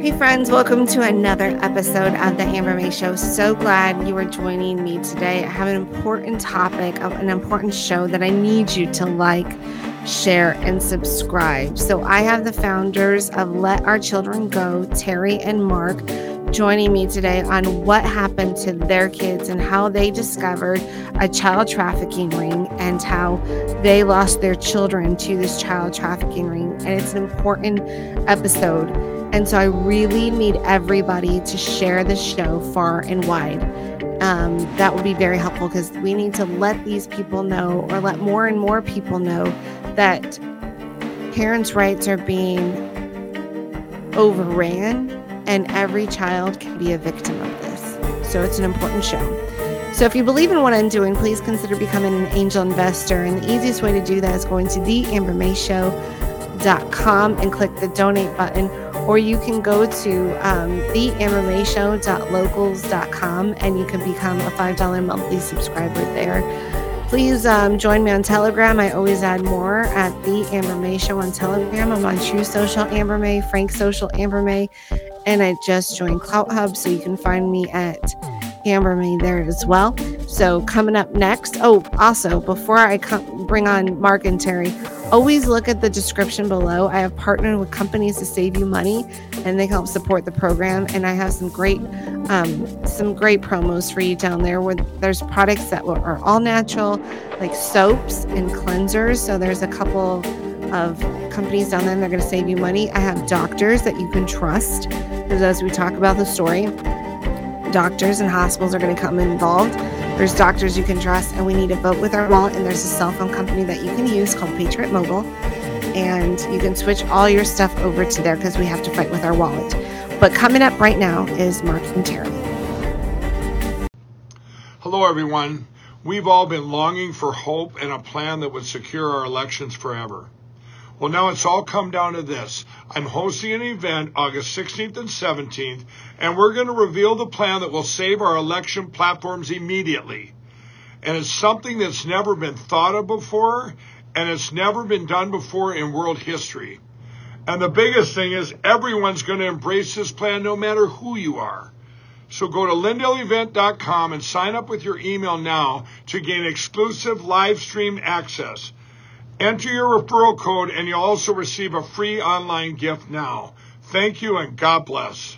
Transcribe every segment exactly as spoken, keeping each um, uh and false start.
Hey friends, welcome to another episode of the Amber May Show. So glad you are joining me today. I have an important topic, of an important show that I need you to like, share, and subscribe. So I have the founders of Let Our Children Go, Terry and Mark, joining me today on what happened to their kids and how they discovered a child trafficking ring and how they lost their children to this child trafficking ring. And it's an important episode. And so I really need everybody to share the show far and wide. Um, that would be very helpful because we need to let these people know, or let more and more people know, that parents' rights are being overran and every child can be a victim of this. So it's an important show. So if you believe in what I'm doing, please consider becoming an angel investor. And the easiest way to do that is going to the amber may show dot com and click the donate button. Or you can go to um, the amber may show dot locals dot com and you can become a five dollars monthly subscriber there. Please um, join me on Telegram. I always add more at The Amber May Show on Telegram. I'm on True Social Amber May, Frank Social Amber May, and I just joined Clout Hub, so you can find me at Amber May there as well. So coming up next, oh, also, before I come, bring on Mark and Terry, always look at the description below. I have partnered with companies to save you money, and they help support the program. And I have some great, um, some great promos for you down there. Where there's products that are all natural, like soaps and cleansers. So there's a couple of companies down there that are going to save you money. I have doctors that you can trust, because as we talk about the story, doctors and hospitals are going to come involved. There's doctors you can trust, and we need to vote with our wallet. And there's a cell phone company that you can use called Patriot Mobile, and you can switch all your stuff over to there because we have to fight with our wallet. But coming up right now is Mark and Terry. Hello, everyone. We've all been longing for hope and a plan that would secure our elections forever. Well, now it's all come down to this. I'm hosting an event August sixteenth and seventeenth, and we're going to reveal the plan that will save our election platforms immediately. And it's something that's never been thought of before, and it's never been done before in world history. And the biggest thing is everyone's going to embrace this plan no matter who you are. So go to lindale event dot com and sign up with your email now to gain exclusive live stream access. Enter your referral code and you'll also receive a free online gift now. Thank you and God bless.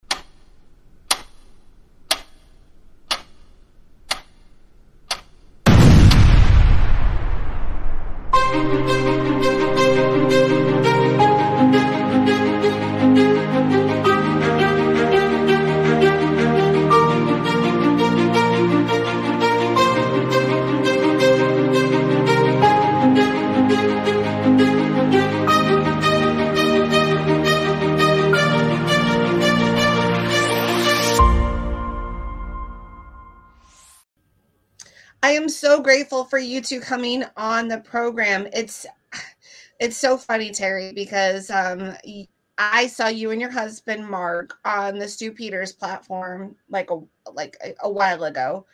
I am so grateful for you two coming on the program. It's it's so funny, Terry, because um, I saw you and your husband Mark on the Stu Peters platform like a like a, a while ago,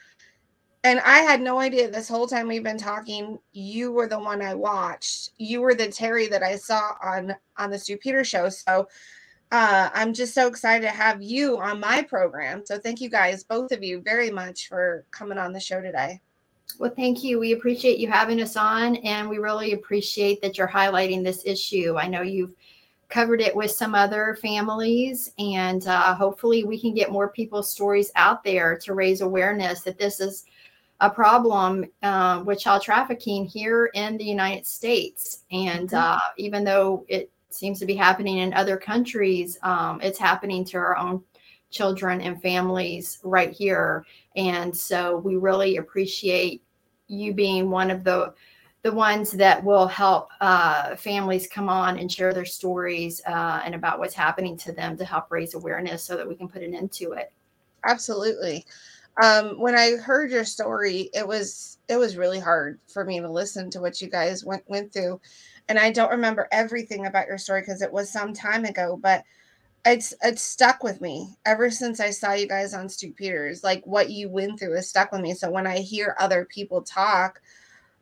and I had no idea this whole time we've been talking. You were the one I watched. You were the Terry that I saw on on the Stu Peters show. So uh, I'm just so excited to have you on my program. So thank you guys, both of you, very much for coming on the show today. Well, thank you. We appreciate you having us on, and we really appreciate that you're highlighting this issue. I know you've covered it with some other families, and uh, hopefully we can get more people's stories out there to raise awareness that this is a problem uh, with child trafficking here in the United States. And uh, even though it seems to be happening in other countries, um, it's happening to our own children and families right here. And so we really appreciate you being one of the the ones that will help uh, families come on and share their stories uh, and about what's happening to them to help raise awareness so that we can put an end to it. Absolutely. Um, when I heard your story, it was it was really hard for me to listen to what you guys went went through. And I don't remember everything about your story because it was some time ago, but it's it's stuck with me ever since I saw you guys on Stu Peters. Like what you went through is stuck with me. So when I hear other people talk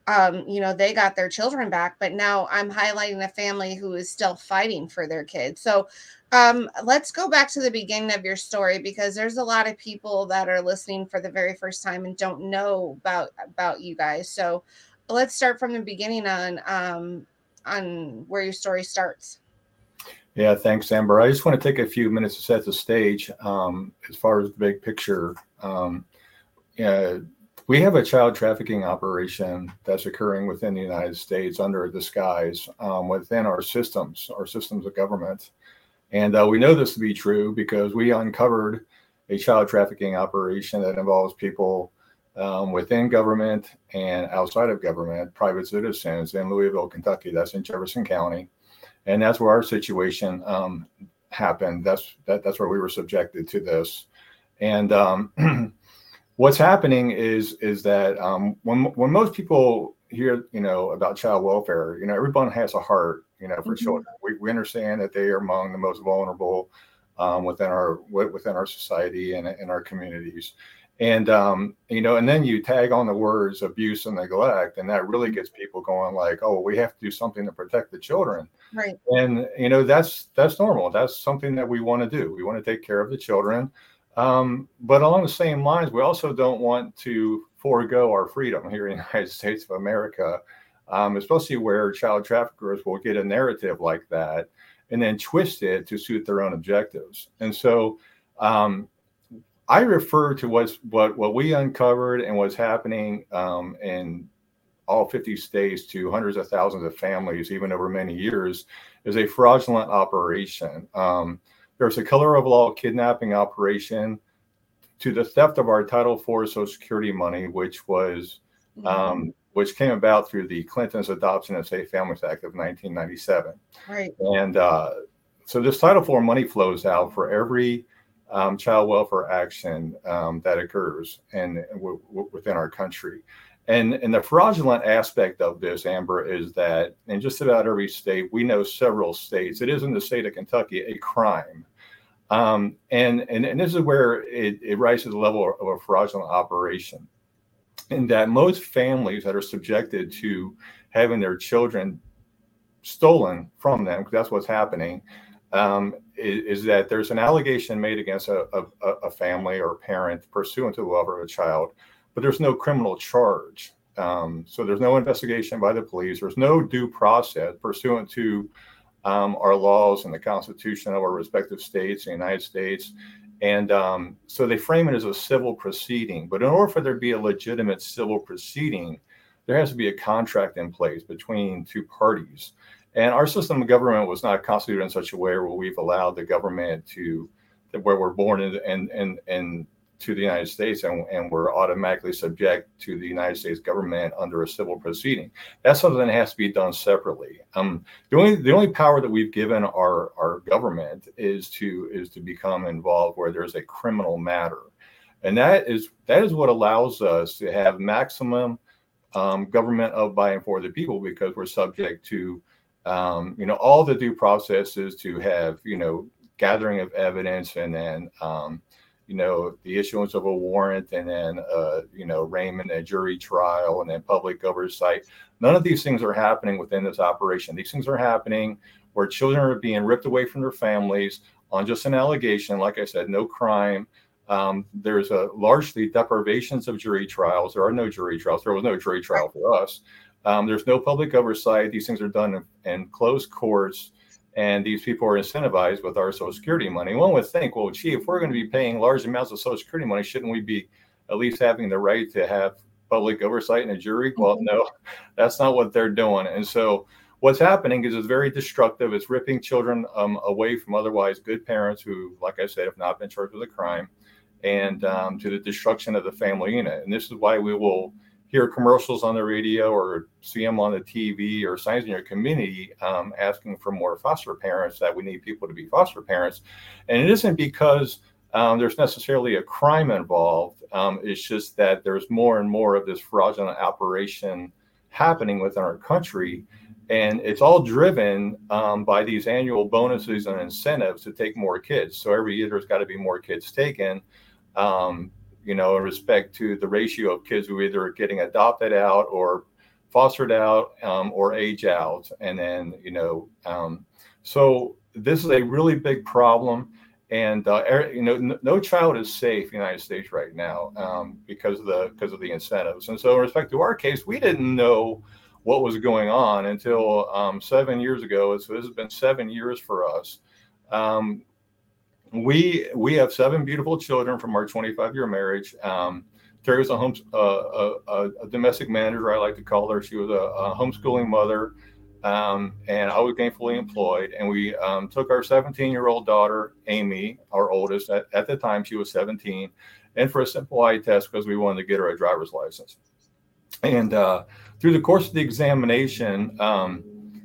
um, you know, they got their children back, but now I'm highlighting a family who is still fighting for their kids. So um, let's go back to the beginning of your story, because there's a lot of people that are listening for the very first time and don't know about about you guys. So let's start from the beginning on um, on where your story starts. Yeah, thanks, Amber. I just want to take a few minutes to set the stage um, as far as the big picture. Um, yeah, we have a child trafficking operation that's occurring within the United States under a disguise um, within our systems, our systems of government. And uh, we know this to be true because we uncovered a child trafficking operation that involves people um, within government and outside of government, private citizens in Louisville, Kentucky. That's in Jefferson County. And that's where our situation um, happened. That's that, that's where we were subjected to this. And um, what's happening is is that um, when when most people hear, you know, about child welfare, you know, everyone has a heart, you know, for mm-hmm. children. We, we understand that they are among the most vulnerable um, within our within our society and in our communities. And, um, you know, and then you tag on the words abuse and neglect, and that really gets people going like, oh, we have to do something to protect the children. Right. And, you know, that's that's normal. That's something that we want to do. We want to take care of the children. Um, but along the same lines, we also don't want to forego our freedom here in the United States of America, um, especially where child traffickers will get a narrative like that and then twist it to suit their own objectives. And so um, I refer to what's, what what we uncovered and what's happening um, in all fifty states to hundreds of thousands of families, even over many years, is a fraudulent operation. Um, there's a color of law kidnapping operation to the theft of our Title four Social Security money, which was mm-hmm. um, which came about through the Clinton's Adoption and Safe Families Act of nineteen ninety-seven. Right. And uh, so this Title four money flows out for every um, child welfare action um, that occurs and w- w- within our country. And, and the fraudulent aspect of this, Amber, is that in just about every state, we know several states, it is in the state of Kentucky, a crime. Um, and, and, and this is where it, it rises to the level of a fraudulent operation. In that most families that are subjected to having their children stolen from them, because that's what's happening, um, is, is that there's an allegation made against a, a, a family or a parent pursuant to the welfare of a child, but there's no criminal charge. Um, so there's no investigation by the police. There's no due process pursuant to um, our laws and the Constitution of our respective states, the United States. And um, so they frame it as a civil proceeding. But in order for there to be a legitimate civil proceeding, there has to be a contract in place between two parties. And our system of government was not constituted in such a way where we've allowed the government to, where we're born in, and and and to the United States and, and we're automatically subject to the United States government under a civil proceeding. That's something that has to be done separately. Um, the only the only power that we've given our, our government is to is to become involved where there's a criminal matter. And that is that is what allows us to have maximum um, government of, by, and for the people, because we're subject to um, you know, all the due processes to have, you know, gathering of evidence and then um, you know, the issuance of a warrant and then, uh, you know, arraignment, a jury trial, and then public oversight. None of these things are happening within this operation. These things are happening where children are being ripped away from their families on just an allegation. Like I said, no crime. Um, there's a largely deprivations of jury trials. There are no jury trials. There was no jury trial for us. Um, there's no public oversight. These things are done in, in closed courts. And these people are incentivized with our Social Security money. One would think, well, gee, if we're going to be paying large amounts of Social Security money, shouldn't we be at least having the right to have public oversight in a jury? Well, no, that's not what they're doing. And so what's happening is it's very destructive. It's ripping children um, away from otherwise good parents who, like I said, have not been charged with a crime, and um, to the destruction of the family unit. And this is why we will hear commercials on the radio or see them on the T V or signs in your community um, asking for more foster parents, that we need people to be foster parents. And it isn't because um, there's necessarily a crime involved. Um, it's just that there's more and more of this fraudulent operation happening within our country. And it's all driven um, by these annual bonuses and incentives to take more kids. So every year there's got to be more kids taken. Um, you know, in respect to the ratio of kids who either are getting adopted out or fostered out um, or age out. And then, you know, um, so this is a really big problem. And, uh, you know, n- no child is safe in the United States right now um, because of the because of the incentives. And so in respect to our case, we didn't know what was going on until um, seven years ago. So this has been seven years for us. Um, we we have seven beautiful children from our twenty-five year marriage. Um, Terry was a home uh, a, a domestic manager, I like to call her. She was a, a homeschooling mother, um, and I was gainfully employed. And we um, took our seventeen year old daughter, Amy, our oldest. At, at the time, she was seventeen, in for a simple eye test because we wanted to get her a driver's license. And uh, through the course of the examination, um,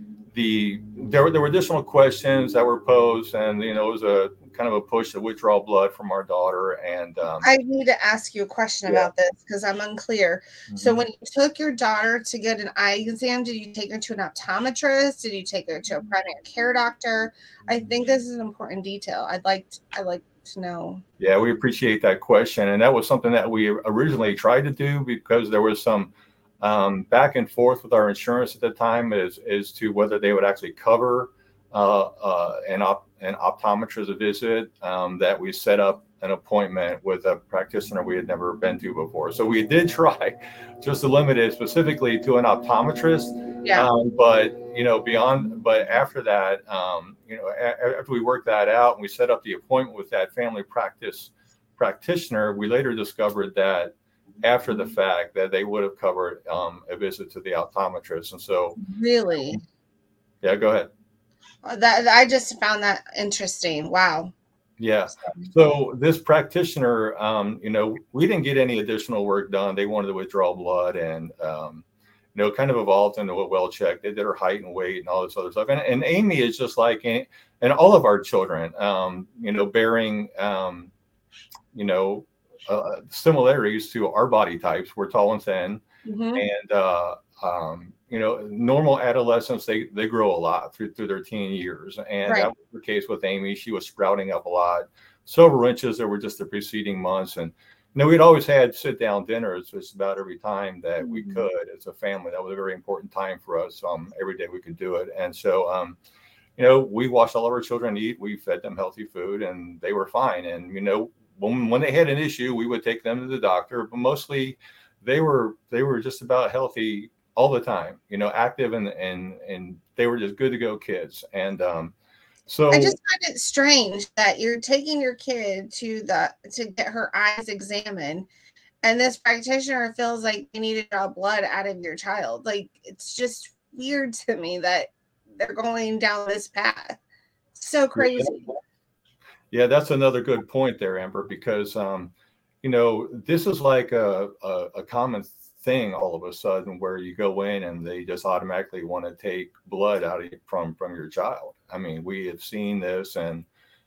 the there were there were additional questions that were posed, and you know it was a kind of a push to withdraw blood from our daughter. And um, I need to ask you a question yeah. about this because I'm unclear. Mm-hmm. So when you took your daughter to get an eye exam, did you take her to an optometrist? Did you take her to a primary care doctor? I think this is an important detail. I'd like to, I'd like to know. Yeah, we appreciate that question, and that was something that we originally tried to do because there was some um, back and forth with our insurance at the time as as to whether they would actually cover uh, uh, an op- an optometrist visit. Um, that we set up an appointment with a practitioner we had never been to before. So we did try just to limit it specifically to an optometrist. Yeah. Um, but, you know, beyond, but after that, um, you know, a- after we worked that out and we set up the appointment with that family practice practitioner, we later discovered that after the fact that they would have covered um, a visit to the optometrist. And so, Really? yeah, go ahead. That I just found that interesting. Wow. Yeah. So this practitioner, um, you know, we didn't get any additional work done. They wanted to withdraw blood and, um, you know, kind of evolved into a well check. They did her height and weight and all this other stuff. And, and Amy is just like, and all of our children, um, you know, bearing, um, you know, uh, similarities to our body types. We're tall and thin. Mm-hmm. And, uh, um, you know, normal adolescents, they, they grow a lot through, through their teen years. And Right. that was the case with Amy. She was sprouting up a lot, several inches that were just the preceding months. And, you know, we'd always had sit down dinners just about every time that we Mhm. could as a family. That was a very important time for us. Um, every day we could do it. And so, um, you know, we watched all of our children eat. We fed them healthy food and they were fine. And, you know, when, when they had an issue, we would take them to the doctor, but mostly they were, they were just about healthy all the time, you know, active and, and, and they were just good to go kids. And, um, so I just find it strange that you're taking your kid to the, to get her eyes examined. And this practitioner feels like they need to draw blood out of your child. Like, it's just weird to me that they're going down this path. So crazy. Yeah, that's another good point there, Amber, because, um, you know, this is like a, a, a common thing all of a sudden where you go in and they just automatically want to take blood out of you from, from your child. I mean, we have seen this and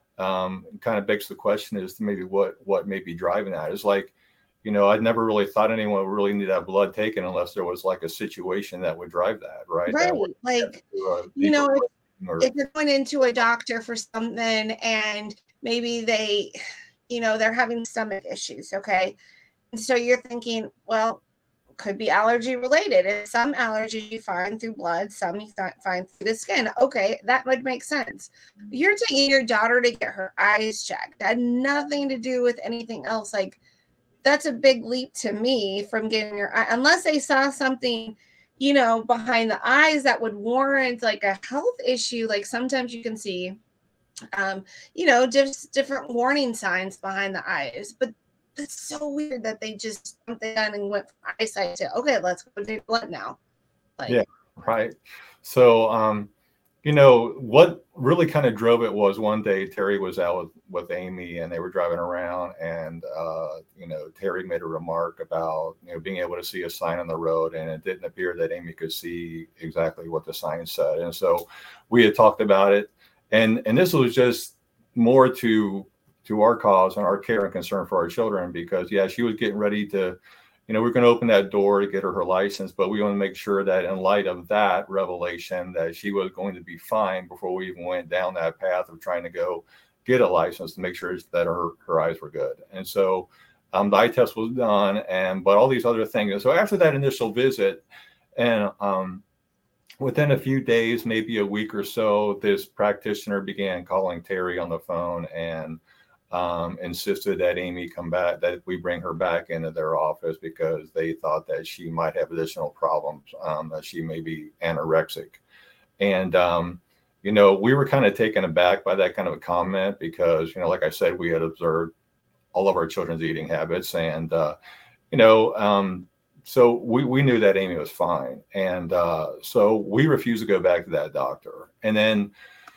um, it kind of begs the question as to maybe what, what may be driving that. It's like, you know, I'd never really thought anyone would really need that blood taken unless there was like a situation that would drive that, right? Right. That would, Like, uh, you know, if, or, if you're going into a doctor for something and maybe they, you know, they're having stomach issues. Okay. And so you're thinking, well, could be allergy related. And some allergies you find through blood, some you find through the skin. Okay, that would make sense. You're taking your daughter to get her eyes checked. That had nothing to do with anything else. Like, that's a big leap to me from getting your eye, unless they saw something, you know, behind the eyes that would warrant like a health issue. Like sometimes you can see, um, you know, just different warning signs behind the eyes, but that's so weird that they just jumped in and went from eyesight to, okay, let's go take blood now. Like, yeah, right. So, um, you know, what really kind of drove it was one day Terry was out with, with Amy and they were driving around and, uh, you know, Terry made a remark about, you know, being able to see a sign on the road and it didn't appear that Amy could see exactly what the sign said. And so we had talked about it and, and this was just more to, to our cause and our care and concern for our children, because yeah, she was getting ready to, you know, we're going to open that door to get her her license, but we want to make sure that in light of that revelation that she was going to be fine before we even went down that path of trying to go get a license to make sure that her, her eyes were good. And so um, the eye test was done and, but all these other things. And so after that initial visit, And um, within a few days, maybe a week or so, this practitioner began calling Terry on the phone and um, insisted that Amy come back, that we bring her back into their office because they thought that she might have additional problems, um, that she may be anorexic. And, um, you know, we were kind of taken aback by that kind of a comment because, you know, like I said, we had observed all of our children's eating habits. And, uh, you know, um, so we, we knew that Amy was fine. And uh, so we refused to go back to that doctor. And then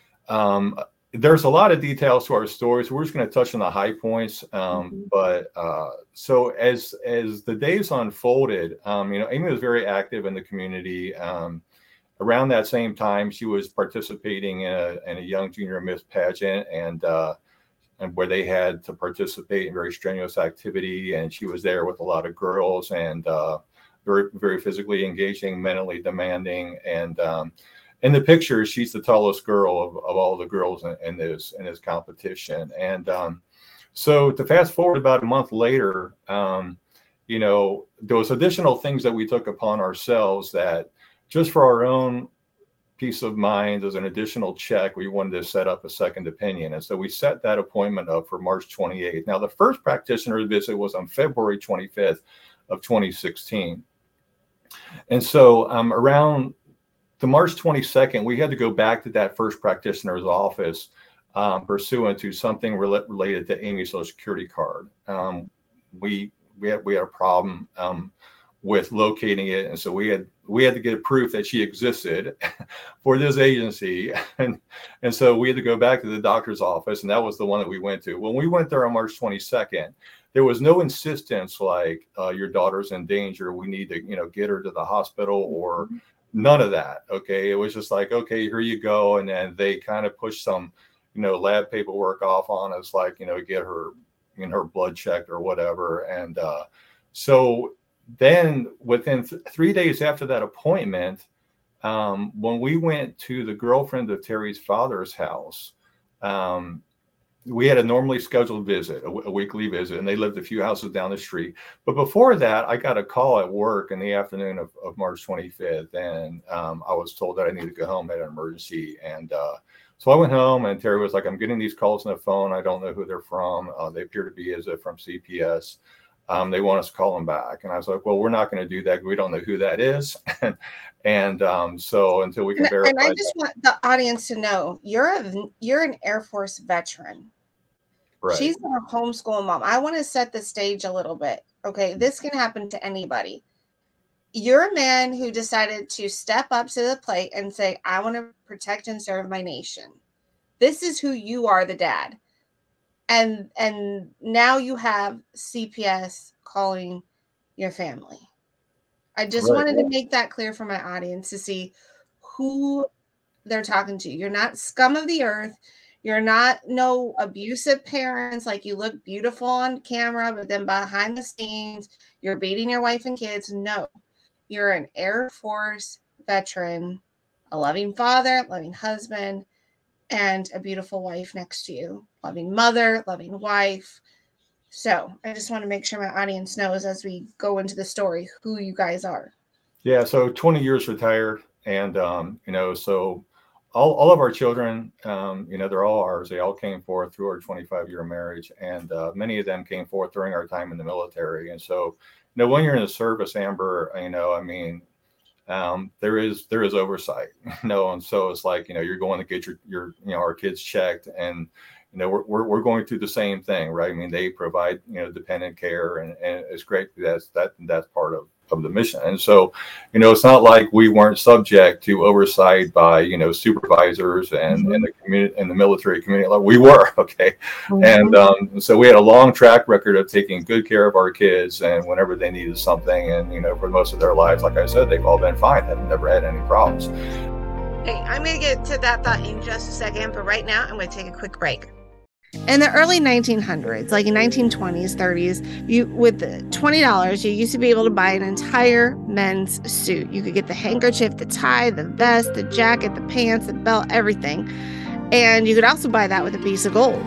um, there's a lot of details to our story, so we're just going to touch on the high points. Um, mm-hmm. But uh, so as as the days unfolded, um, you know, Amy was very active in the community. Um, around that same time, she was participating in a, in a Young Junior Miss pageant, and uh, and where they had to participate in very strenuous activity. And she was there with a lot of girls, and uh, very very physically engaging, mentally demanding, and um, in the picture, she's the tallest girl of, of all the girls in, in this in this competition. And um, so to fast forward about a month later, um, you know, there was additional things that we took upon ourselves that just for our own peace of mind, as an additional check, we wanted to set up a second opinion. And so we set that appointment up for March twenty-eighth. Now, the first practitioner visit was on February twenty-fifth of twenty sixteen. And so um, around the March twenty-second, we had to go back to that first practitioner's office um, pursuant to something re- related to Amy's Social Security card. Um, we we had we had a problem um, with locating it, and so we had we had to get proof that she existed for this agency, and and so we had to go back to the doctor's office, and that was the one that we went to. When we went there on March twenty-second, there was no insistence like uh, your daughter's in danger, we need to you know get her to the hospital, or none of that. Okay. It was just like, okay, here you go. And then they kind of pushed some, you know, lab paperwork off on us, like, you know, get her, you know, her blood checked or whatever. And uh, so then within th- three days after that appointment, um, when we went to the girlfriend of Terry's father's house, um, we had a normally scheduled visit, a, w- a weekly visit, and they lived a few houses down the street. But before that, I got a call at work in the afternoon of, of March twenty-fifth, and um, I was told that I needed to go home, had an emergency. And uh, so I went home, and Terry was like, I'm getting these calls on the phone. I don't know who they're from. Uh, they appear to be as if from C P S. Um, they want us to call them back. And I was like, well, we're not going to do that. We don't know who that is. and um, so until we can and, verify. And I just that. want the audience to know, you're a, you're an Air Force veteran. Right. She's a homeschool mom. I want to set the stage a little bit. Okay. This can happen to anybody. You're a man who decided to step up to the plate and say, I want to protect and serve my nation. This is who you are, the dad. And, and now you have C P S calling your family. I just right. wanted to make that clear for my audience to see who they're talking to. You're not scum of the earth. You're not no abusive parents, like you look beautiful on camera, but then behind the scenes, you're beating your wife and kids. No, you're an Air Force veteran, a loving father, loving husband, and a beautiful wife next to you. Loving mother, loving wife. So I just want to make sure my audience knows as we go into the story who you guys are. Yeah, so twenty years retired. And, um, you know, so All, all of our children, um, you know, they're all ours. They all came forth through our twenty-five year marriage. And uh, many of them came forth during our time in the military. And so, you know, when you're in the service, Amber, you know, I mean, um, there is there is oversight, you know, and so it's like, you know, you're going to get your, your you know, our kids checked, and, you know, we're, we're, we're going through the same thing, right? I mean, they provide, you know, dependent care, and, and it's great. That's, that, that's part of, of the mission. And so, you know, it's not like we weren't subject to oversight by, you know, supervisors and, mm-hmm. and the community and the military community. We were, okay. Mm-hmm. And um, so we had a long track record of taking good care of our kids, and whenever they needed something, and, you know, for most of their lives, like I said, they've all been fine. Have never had any problems. Hey, I'm going to get to that thought in just a second, but right now I'm going to take a quick break. In the early nineteen hundreds, like in nineteen twenties, thirties, you with twenty dollars, you used to be able to buy an entire men's suit. You could get the handkerchief, the tie, the vest, the jacket, the pants, the belt, everything. And you could also buy that with a piece of gold.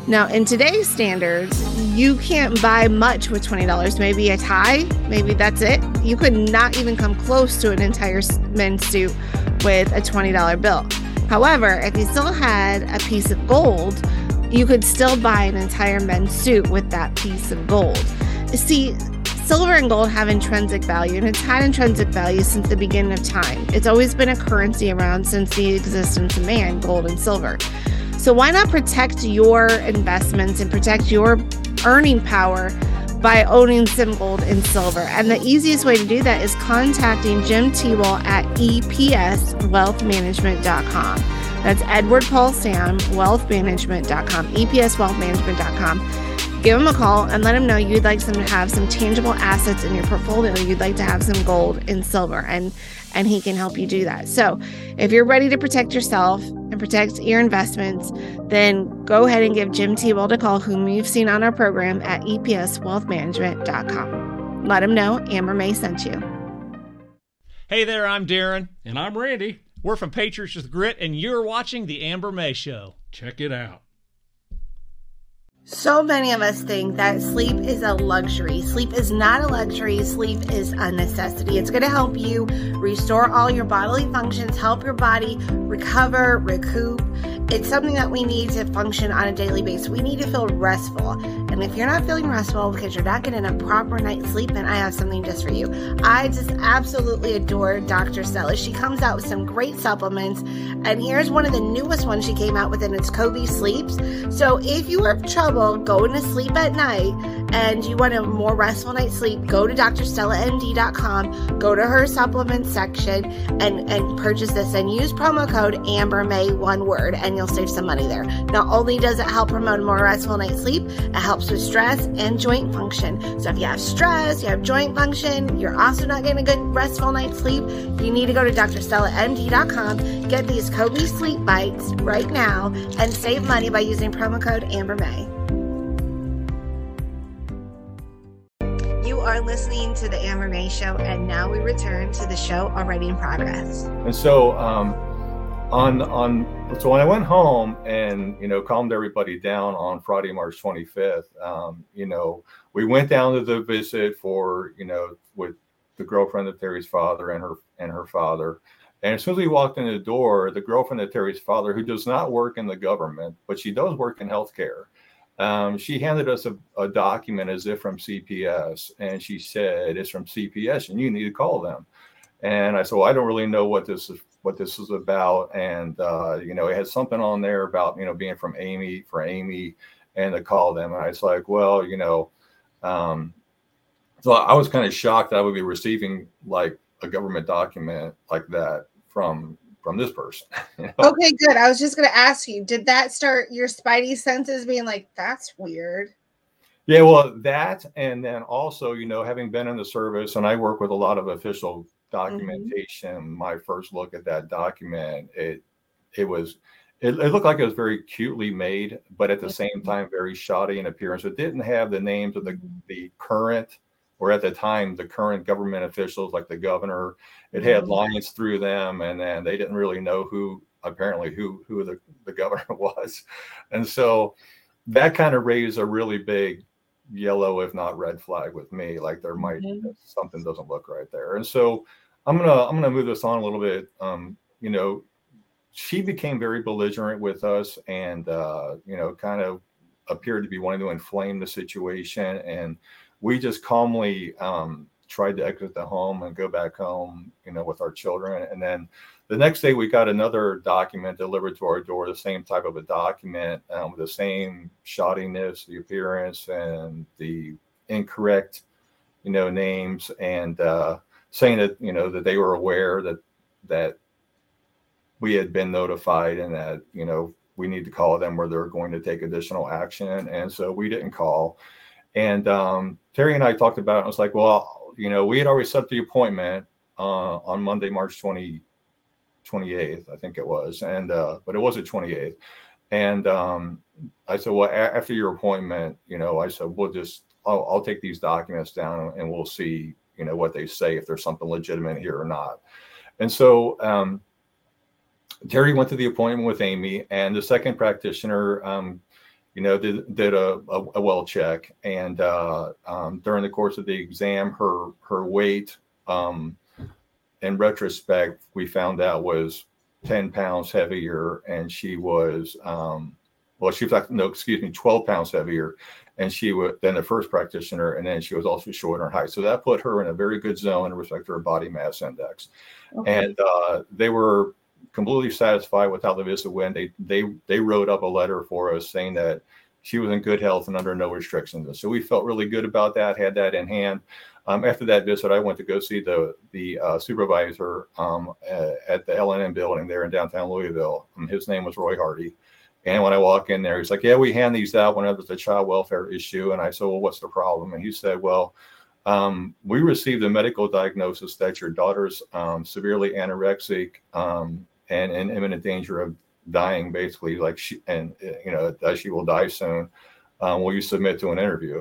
Now, in today's standards, you can't buy much with twenty dollars. Maybe a tie, maybe that's it. You could not even come close to an entire men's suit with a twenty dollar bill. However, if you still had a piece of gold, you could still buy an entire men's suit with that piece of gold. See, silver and gold have intrinsic value, and it's had intrinsic value since the beginning of time. It's always been a currency around since the existence of man, gold and silver. So why not protect your investments and protect your earning power by owning some gold and silver? And the easiest way to do that is contacting Jim Tewell at E P S wealth management dot com. That's Edward Paul Sam, wealth management dot com, E P S wealth management dot com. Give him a call and let him know you'd like some to have some tangible assets in your portfolio. You'd like to have some gold and silver, and and he can help you do that. So if you're ready to protect yourself and protect your investments, then go ahead and give Jim Tewell a call, whom you've seen on our program at E P S wealth management dot com. Let him know Amber May sent you. Hey there, I'm Darren. And I'm Randy. We're from Patriots with Grit, and you're watching The Amber May Show. Check it out. So many of us think that sleep is a luxury. Sleep is not a luxury. Sleep is a necessity. It's going to help you restore all your bodily functions, help your body recover, recoup. It's something that we need to function on a daily basis. We need to feel restful. And if you're not feeling restful because you're not getting a proper night's sleep, then I have something just for you. I just absolutely adore Doctor Stella. She comes out with some great supplements. And here's one of the newest ones she came out with, and it's Covey Sleeps. So if you have trouble going to sleep at night and you want a more restful night's sleep, go to D R Stella M D dot com, go to her supplements section and, and purchase this and use promo code AmberMay, one word, and you'll save some money there. Not only does it help promote a more restful night's sleep, it helps with stress and joint function. So if you have stress, you have joint function, you're also not getting a good restful night's sleep, you need to go to D R Stella M D dot com, get these Covey Sleep Bites right now, and save money by using promo code AmberMay. You are listening to the Amber May Show, and now we return to the show already in progress. And so, um, on on so when I went home and you know calmed everybody down on Friday, March twenty-fifth, um, you know, we went down to the visit for you know with the girlfriend of Terry's father and her and her father. And as soon as we walked in the door, the girlfriend of Terry's father, who does not work in the government, but she does work in healthcare, um, she handed us a, a document as if from C P S. And she said, it's from C P S and you need to call them. And I said, well, I don't really know what this is, what this is about. And, uh, you know, it had something on there about, you know, being from Amy, for Amy, and to call them. And I was like, well, you know, um, so I was kind of shocked that I would be receiving like a government document like that from from this person. You know? Okay, good. I was just going to ask you, did that start your spidey senses being like, that's weird? Yeah, well, that, and then also, you know, having been in the service, and I work with a lot of official documentation, mm-hmm. my first look at that document, it it was, it, it looked like it was very cutely made, but at the mm-hmm. same time, very shoddy in appearance. It didn't have the names of the, the current, or at the time, the current government officials, like the governor. It had mm-hmm. lines through them, and then they didn't really know who, apparently, who who the, the governor was. And so that kind of raised a really big yellow, if not red flag with me, like there might, mm-hmm. something doesn't look right there. And so I'm going to, I'm going to move this on a little bit. Um, you know, she became very belligerent with us and, uh, you know, kind of appeared to be wanting to inflame the situation. And we just calmly um, tried to exit the home and go back home, you know, with our children. And then the next day we got another document delivered to our door, the same type of a document um, with the same shoddiness, the appearance, and the incorrect, you know, names, and uh, saying that, you know, that they were aware that that we had been notified and that, you know, we need to call them where they're going to take additional action. And so we didn't call. And um, Terry and I talked about it. I was like, well, you know, we had already set the appointment uh, on Monday, March twenty-eighth, I think it was. And, uh, but it was the twenty-eighth. And um, I said, well, a- after your appointment, you know, I said, we'll just, I'll, I'll take these documents down and we'll see, you know, what they say, if there's something legitimate here or not. And so um, Terry went to the appointment with Amy, and the second practitioner um, you know, did, did a, a, a well check. And uh, um, during the course of the exam, her, her weight, um, in retrospect, we found out was ten pounds heavier, and she was, um, well, she was like, no, excuse me, twelve pounds heavier, and she was than the first practitioner, and then she was also shorter in height. So that put her in a very good zone in respect to her body mass index. Okay. And uh, they were completely satisfied with how the visit went. They they they wrote up a letter for us saying that she was in good health and under no restrictions. And so we felt really good about that, had that in hand. Um, after that visit, I went to go see the the uh, supervisor um, uh, at the L N M building there in downtown Louisville. Um, his name was Roy Hardy. And when I walk in there, he's like, yeah, we hand these out whenever there's a child welfare issue. And I said, well, what's the problem? And he said, well, um, we received a medical diagnosis that your daughter's um, severely anorexic um, and in imminent danger of dying, basically, like she, and, you know, that she will die soon. Um, will you submit to an interview?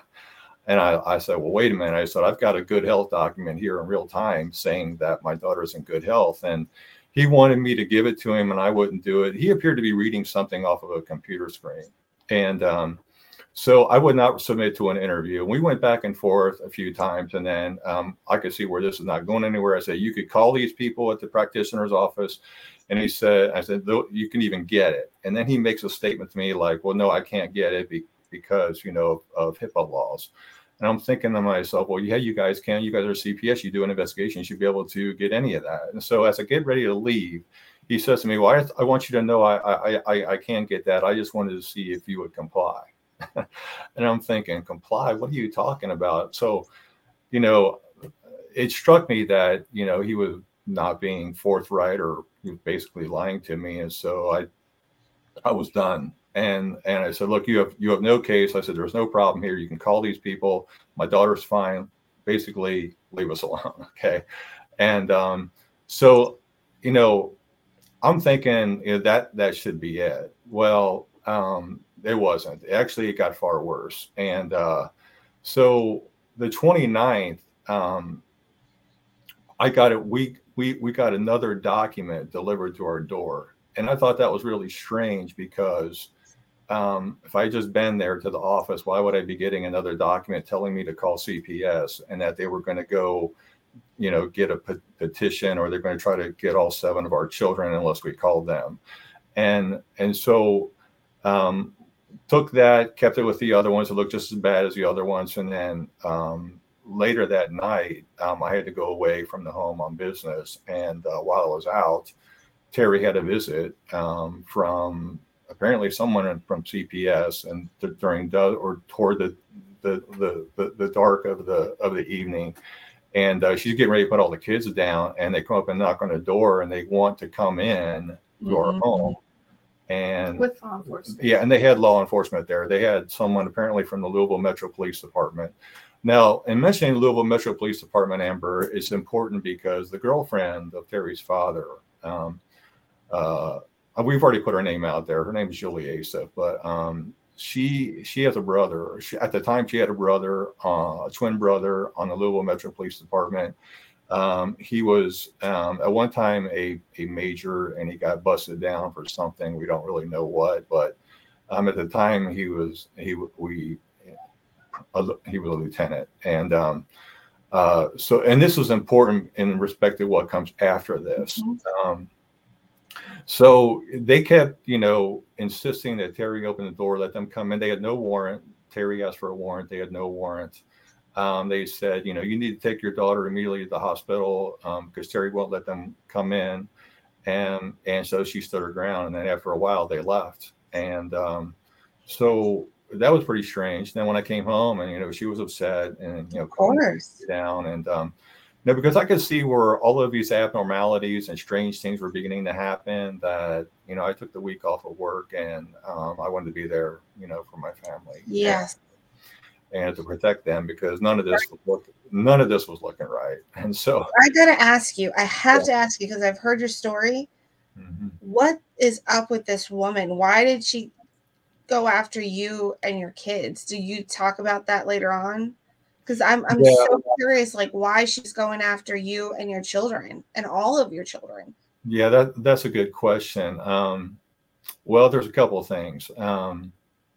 And I, I said, well, wait a minute. I said, I've got a good health document here in real time saying that my daughter's in good health. And he wanted me to give it to him, and I wouldn't do it. He appeared to be reading something off of a computer screen. And um, so I would not submit to an interview. We went back and forth a few times, and then um, I could see where this is not going anywhere. I said, you could call these people at the practitioner's office. And he said, I said, you can even get it. And then he makes a statement to me like, well, no, I can't get it be- because, you know, of, of HIPAA laws. And I'm thinking to myself, well, yeah, you guys can. You guys are C P S. You do an investigation. You should be able to get any of that. And so as I get ready to leave, he says to me, well, I, I want you to know I, I, I, I can get that. I just wanted to see if you would comply. And I'm thinking, comply? What are you talking about? So, you know, it struck me that, you know, he was not being forthright, or he was basically lying to me. And so I, I was done. And and I said, look, you have you have no case. I said, there's no problem here. You can call these people. My daughter's fine. Basically, leave us alone. Okay. And um, so, you know, I'm thinking, you know, that that should be it. Well, um, it wasn't. Actually, it got far worse. And uh, so the twenty-ninth, um, I got it. We we we got another document delivered to our door. And I thought that was really strange because Um, if I just been there to the office, why would I be getting another document telling me to call C P S, and that they were going to go, you know, get a pe- petition, or they're going to try to get all seven of our children unless we called them. And, and so, um, took that, kept it with the other ones that looked just as bad as the other ones. And then, um, later that night, um, I had to go away from the home on business. And, uh, while I was out, Terry had a visit, um, from, apparently someone from C P S, and th- during the, or toward the, the the the the dark of the of the evening, and uh, she's getting ready to put all the kids down, and they come up and knock on the door, and they want to come in to mm-hmm. our home, and with law enforcement. Yeah, and they had law enforcement there. They had someone apparently from the Louisville Metro Police Department. Now, in mentioning the Louisville Metro Police Department, Amber, it's important because the girlfriend of Terry's father, um, uh, we've already put her name out there. Her name is Julie Asif, but um, she she has a brother. She, at the time, she had a brother, uh, a twin brother on the Louisville Metro Police Department. Um, he was um, at one time a a major, and he got busted down for something. We don't really know what, but um, at the time he was he we a, he was a lieutenant, and um, uh, so and this was important in respect to what comes after this. Mm-hmm. Um, So they kept, you know, insisting that Terry open the door, let them come in. They had no warrant. Terry asked for a warrant. They had no warrant. Um, they said, you know, you need to take your daughter immediately to the hospital because um, Terry won't let them come in. And and so she stood her ground. And then after a while, they left. And um, so that was pretty strange. Then when I came home, and, you know, she was upset and, you know, of course. down and um No, because I could see where all of these abnormalities and strange things were beginning to happen, that, you know, I took the week off of work, and um, I wanted to be there, you know, for my family. Yes. And, and to protect them, because none of this was look, none of this was looking right. And so I got to ask you, I have yeah. to ask you, because I've heard your story. Mm-hmm. What is up with this woman? Why did she go after you and your kids? Do you talk about that later on? Because I'm I'm yeah. so curious, like, why she's going after you and your children and all of your children. Yeah, that that's a good question. Um, well, there's a couple of things. Um,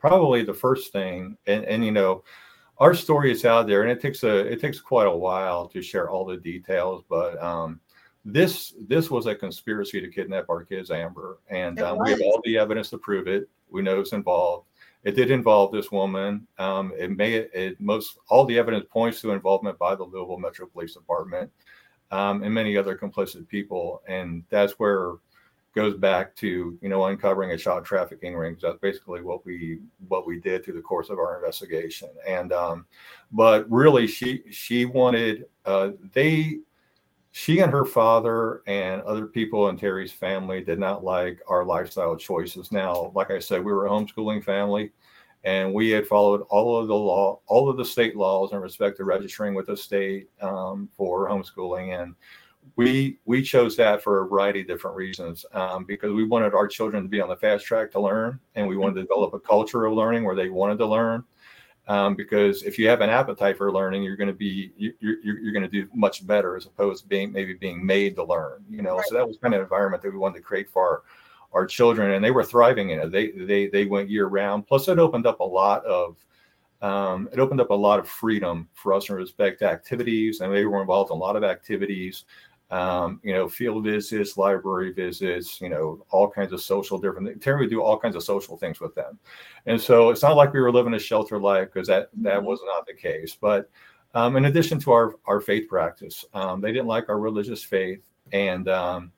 probably the first thing, and, and, you know, our story is out there, and it takes a, it takes quite a while to share all the details, but, um, this, this was a conspiracy to kidnap our kids, Amber, and um, we have all the evidence to prove it. We know it's involved. It did involve this woman. Um, it may, it most, all the evidence points to involvement by the Louisville Metro Police Department, um, and many other complicit people. And that's where goes back to, you know, uncovering a child trafficking ring. That's basically what we, what we did through the course of our investigation. And, um, but really she, she wanted, uh, they, she and her father and other people in Terry's family did not like our lifestyle choices. Now, like I said, we were a homeschooling family, and we had followed all of the law, all of the state laws in respect to registering with the state um, for homeschooling. And we we chose that for a variety of different reasons, um, because we wanted our children to be on the fast track to learn, and we wanted to develop a culture of learning where they wanted to learn. Um, because if you have an appetite for learning, you're going to be you, you're you're going to do much better as opposed to being maybe being made to learn. You know, right. So that was kind of an environment that we wanted to create for our, our children, and they were thriving in it. They they they went year round. Plus, it opened up a lot of um, it opened up a lot of freedom for us in respect to activities, and they were involved in a lot of activities. Um, you know, field visits, library visits, you know, all kinds of social different things. Terry would do all kinds of social things with them. And so it's not like we were living a shelter life, because that, that was not the case. But um, in addition to our, our faith practice, um, they didn't like our religious faith. And um,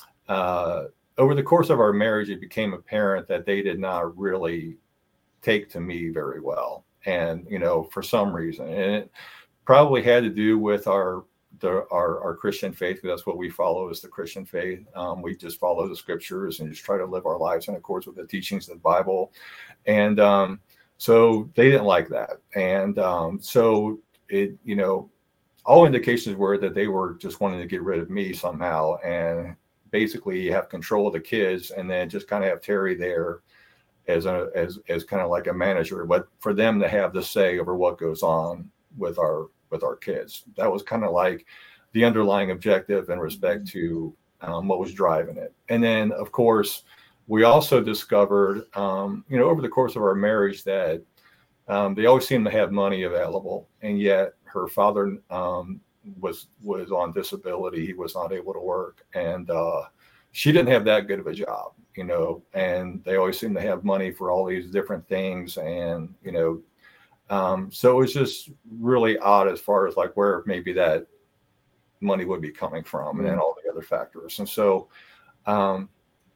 uh, over the course of our marriage, it became apparent that they did not really take to me very well. And, you know, for some reason, and it probably had to do with our The, our, our Christian faith. That's what we follow, is the Christian faith. Um, we just follow the scriptures and just try to live our lives in accordance with the teachings of the Bible. And um, so they didn't like that. And um, so it, you know, all indications were that they were just wanting to get rid of me somehow, and basically have control of the kids, and then just kind of have Terry there as a, as, as kind of like a manager, but for them to have the say over what goes on with our, with our kids. That was kind of like the underlying objective in respect to um, what was driving it. And then, of course, we also discovered, um, you know, over the course of our marriage that um, they always seemed to have money available. And yet her father um, was, was on disability. He was not able to work. And uh, she didn't have that good of a job, you know, and they always seemed to have money for all these different things. And, you know, Um, so it was just really odd as far as like where maybe that money would be coming from, and then all the other factors. And so, um,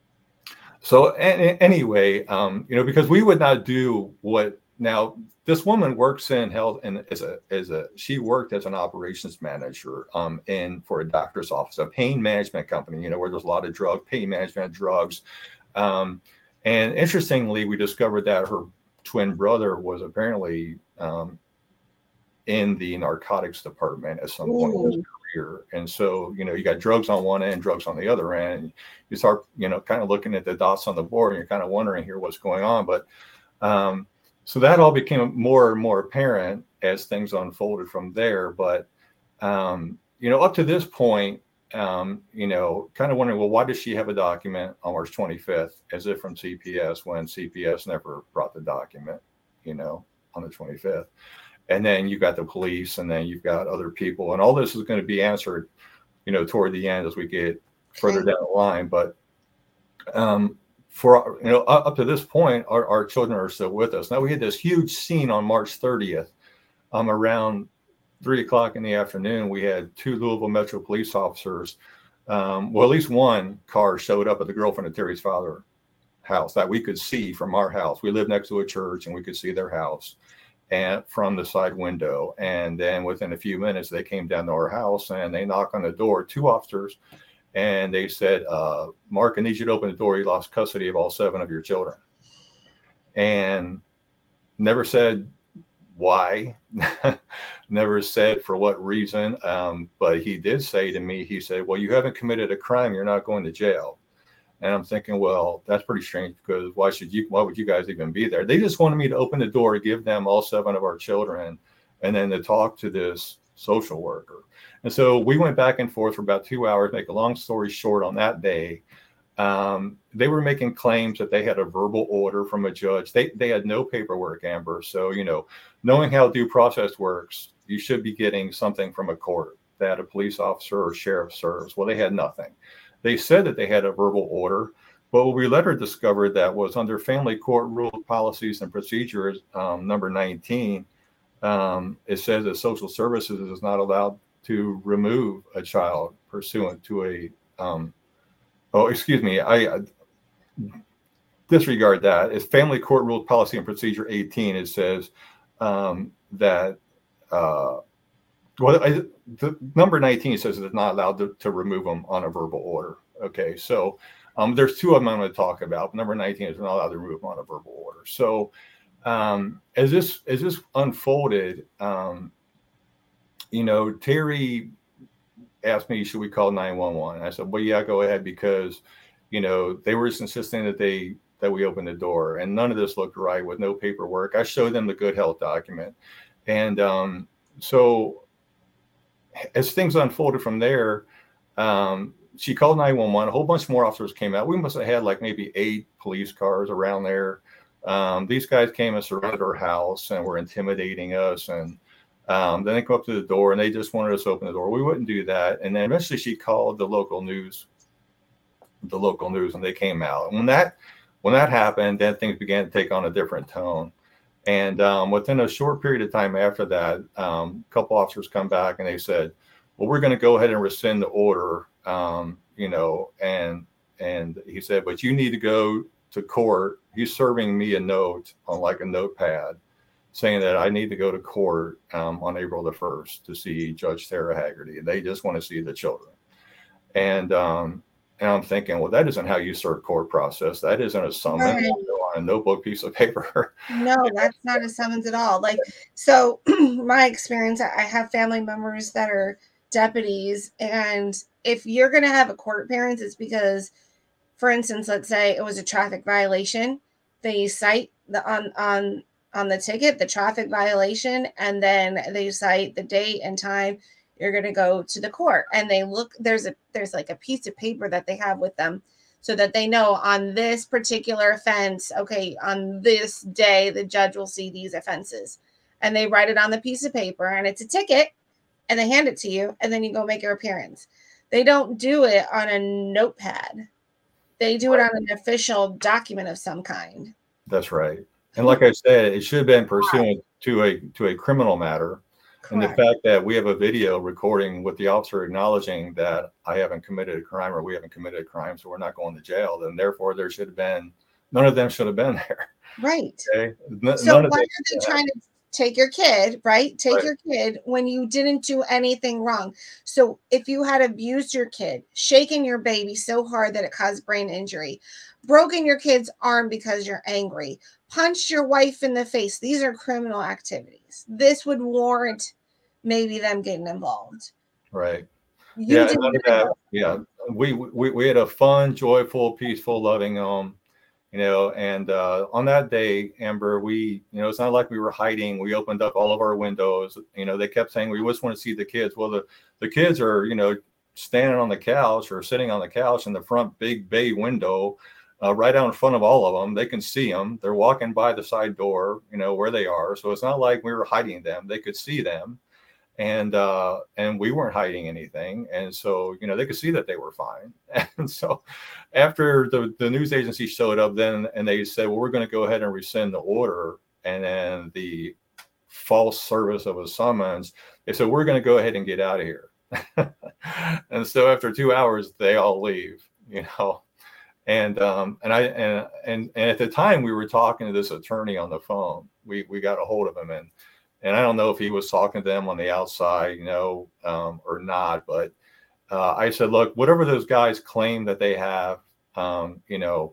so a- anyway, um, you know, because we would not do what now this woman works in health, and as a, as a, she worked as an operations manager, um, in for a doctor's office, a pain management company, you know, where there's a lot of drug pain management drugs. Um, and interestingly, we discovered that her twin brother was apparently um, in the narcotics department at some point Ooh. in his career. And so, you know, you got drugs on one end, drugs on the other end, and you start, you know, kind of looking at the dots on the board, and you're kind of wondering here what's going on. But um, so that all became more and more apparent as things unfolded from there. But, um, you know, up to this point, um, you know, kind of wondering, well, why does she have a document on March twenty-fifth as if from C P S when C P S never brought the document, you know, on the twenty-fifth. And then you've got the police, and then you've got other people, and all this is going to be answered, you know, toward the end as we get further down the line. But um, for, you know, up to this point, our, our children are still with us. Now, we had this huge scene on March thirtieth um, around three o'clock in the afternoon. We had two Louisville Metro police officers. Um, well, at least one car showed up at the girlfriend of Terry's father house that we could see from our house. We lived next to a church, and we could see their house and from the side window. And then within a few minutes, they came down to our house, and they knocked on the door, two officers, and they said, uh, Mark, I need you to open the door. You lost custody of all seven of your children. And never said why, never said for what reason. Um, but he did say to me, he said, well, you haven't committed a crime. You're not going to jail. And I'm thinking, well, that's pretty strange, because why should you, why would you guys even be there? They just wanted me to open the door, give them all seven of our children, and then to talk to this social worker. And so we went back and forth for about two hours, make a long story short on that day. Um, they were making claims that they had a verbal order from a judge. They they had no paperwork, Amber. So, you know, knowing how due process works, you should be getting something from a court that a police officer or sheriff serves. Well, they had nothing. They said that they had a verbal order, but what we later discovered that was under Family Court Rule Policies and Procedures, um, number nineteen, um, it says that social services is not allowed to remove a child pursuant to a um, Oh, excuse me. I uh, disregard that. It's Family Court Rule Policy and Procedure eighteen. It says um, that, uh, well, I, the number nineteen says it's not allowed to, to remove them on a verbal order. Okay, so um, there's two of them I'm going to talk about. Number nineteen is not allowed to remove them on a verbal order. So um, as this as this unfolded, um, you know, Terry asked me, should we call nine one one? And I said, well, yeah, go ahead, because, you know, they were just insisting that they that we open the door, and none of this looked right with no paperwork. I showed them the good health document. And um, so as things unfolded from there, um, she called nine one one. A whole bunch more officers came out. We must have had like maybe eight police cars around there. Um, these guys came and surrounded our house and were intimidating us. And Um, then they come up to the door and they just wanted us to open the door. We wouldn't do that. And then eventually she called the local news, the local news, and they came out. And when that, when that happened, then things began to take on a different tone. And um, within a short period of time after that, um, a couple officers come back and they said, well, we're going to go ahead and rescind the order, um, you know, and, and he said, but you need to go to court. He's serving me a note on like a notepad, saying that I need to go to court um, on April the first to see Judge Sarah Haggerty. They just want to see the children. And um, and I'm thinking, well, that isn't how you serve court process. That isn't a summons Right. on a notebook piece of paper. No, that's not a summons at all. Like, so my experience, I have family members that are deputies. And if you're going to have a court appearance, it's because, for instance, let's say it was a traffic violation. They cite the on, on, on the ticket, the traffic violation, and then they cite the date and time you're going to go to the court. And they look, there's a, there's like a piece of paper that they have with them so that they know on this particular offense, okay, on this day, the judge will see these offenses. And they write it on the piece of paper and it's a ticket and they hand it to you and then you go make your appearance. They don't do it on a notepad. They do it on an official document of some kind. That's right. And like I said, it should have been pursuant to a to a criminal matter. Correct. And the fact that we have a video recording with the officer acknowledging that I haven't committed a crime or we haven't committed a crime, so we're not going to jail, then therefore there should have been, none of them should have been there. Right. Okay? N- so none of why them are they trying to take your kid, right? Take right. your kid when you didn't do anything wrong. So if you had abused your kid, shaken your baby so hard that it caused brain injury, broken your kid's arm because you're angry, punched your wife in the face, these are criminal activities. This would warrant maybe them getting involved. Right. You yeah. None of that, yeah. We, we we had a fun, joyful, peaceful, loving home, you know, and uh, on that day, Amber, we, you know, it's not like we were hiding. We opened up all of our windows. You know, they kept saying, we just want to see the kids. Well, the, the kids are, you know, standing on the couch or sitting on the couch in the front big bay window, uh, right out in front of all of them. They can see them. They're walking by the side door, you know, where they are. So it's not like we were hiding them. They could see them. And uh, and we weren't hiding anything. And so, you know, they could see that they were fine. And so after the, the news agency showed up then and they said, well, we're going to go ahead and rescind the order. And then the false service of a summons, they said, we're going to go ahead and get out of here. And so after two hours, they all leave, you know. And um, and I and, and and at the time we were talking to this attorney on the phone. We we got a hold of him and And I don't know if he was talking to them on the outside, you know, um, or not. But uh, I said, look, whatever those guys claim that they have, um, you know,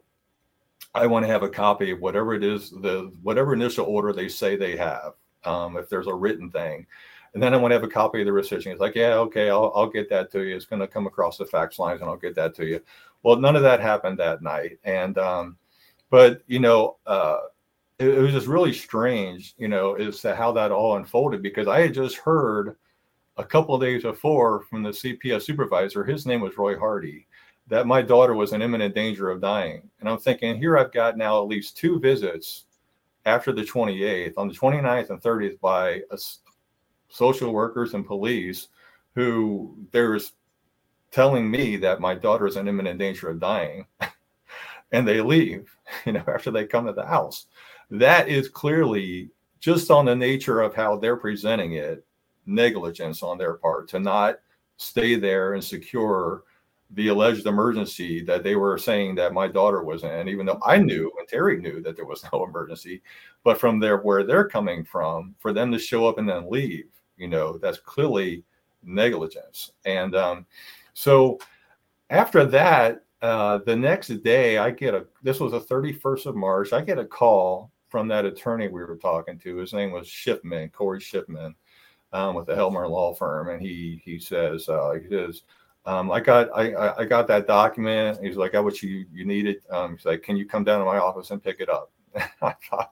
I want to have a copy of whatever it is, the whatever initial order they say they have, um, if there's a written thing. And then I want to have a copy of the rescission. He's like, yeah, okay, I'll, I'll get that to you. It's going to come across the fax lines and I'll get that to you. Well, none of that happened that night. And um, but, you know, uh, it, it was just really strange, you know, as to how that all unfolded, because I had just heard a couple of days before from the C P S supervisor. His name was Roy Hardy. that my daughter was in imminent danger of dying. And I'm thinking, here I've got now at least two visits after the twenty-eighth, on the twenty-ninth and thirtieth, by a, social workers and police who there's telling me that my daughter is in imminent danger of dying. And they leave, you know, after they come to the house. That is clearly, just on the nature of how they're presenting it, negligence on their part to not stay there and secure the alleged emergency that they were saying that my daughter was in, even though I knew and Terry knew that there was no emergency. But from there, where they're coming from, for them to show up and then leave, you know, that's clearly negligence. And um, so after that, uh, the next day, I get a, this was the thirty-first of March, I get a call from that attorney we were talking to. His name was Shipman, Corey Shipman, um, with the Helmer Law Firm. And he he says, uh, he says, um, I got I I got that document. He's like, I got what you, you needed. Um, he's like, can you come down to my office and pick it up? I thought,